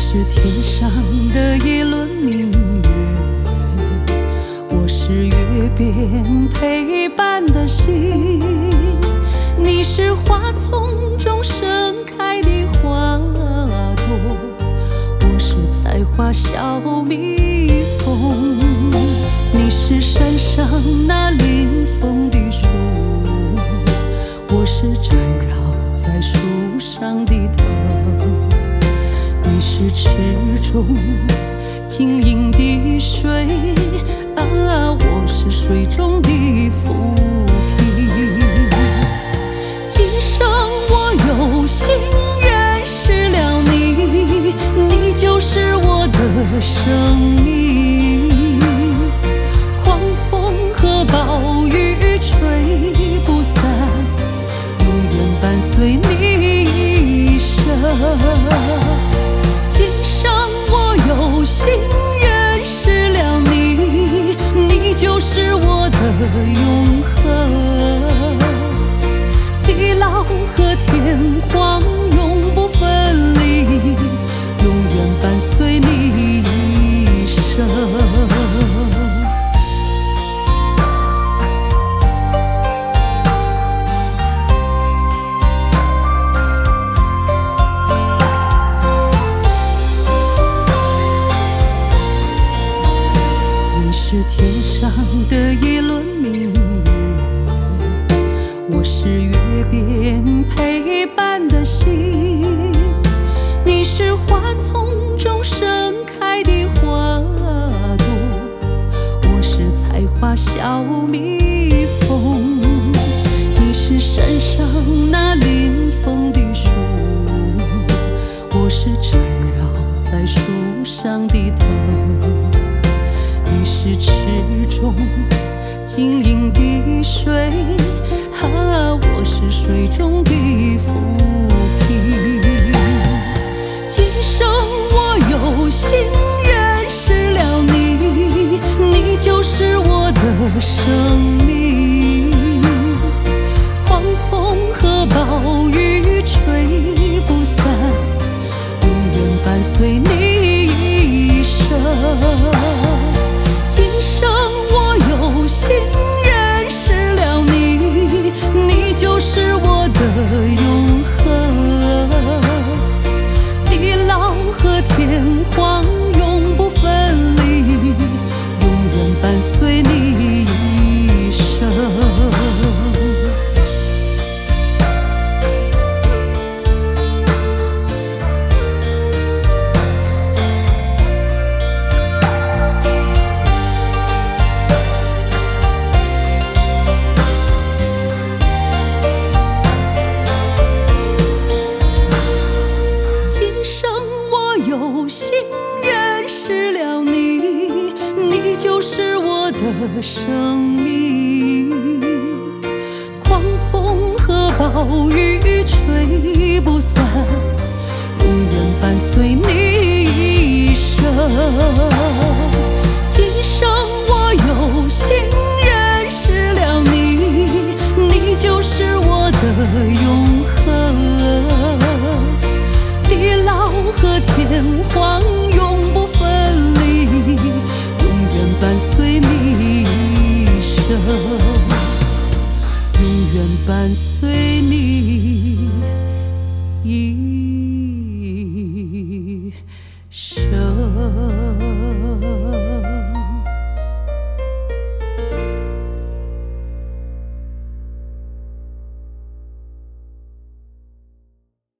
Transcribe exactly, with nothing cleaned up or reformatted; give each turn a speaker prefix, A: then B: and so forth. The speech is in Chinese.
A: 是天上的一轮明月，我是月边陪伴的星。你是花丛中盛开的花朵，我是采花小蜜蜂。你是山上那临风的树，我是缠绕在树上的藤。你是池中晶莹的水，啊，我是水中的浮萍。今生我有幸认识了你，你就是我的生命。狂风和暴雨吹不散，永远伴随你一生。今生我有幸认识了你，你就是我的永恒。地老和天荒永不分离，永远伴随你一生。是天上的一轮明月，我是月边陪伴的星。你是花丛中盛开的花朵，我是采花小蜜蜂。你是山上那临风的树，我是缠绕在树上的藤。你是池中晶莹的水，啊，我是水中的浮萍。今生我有幸认识了你，你就是我的生命。狂风和暴雨吹不散，永远伴随你一生。今生我有幸认识了你，你就是我的永恒。地老和天荒永不分离，永远伴随你一生。有幸认识了你，你就是我的生命。狂风和暴雨吹不散，永远伴随你一生。今生我有幸认识了你，你就是我的永恒。地老和天荒永不分离，永远伴随你一生，永远伴随你一生。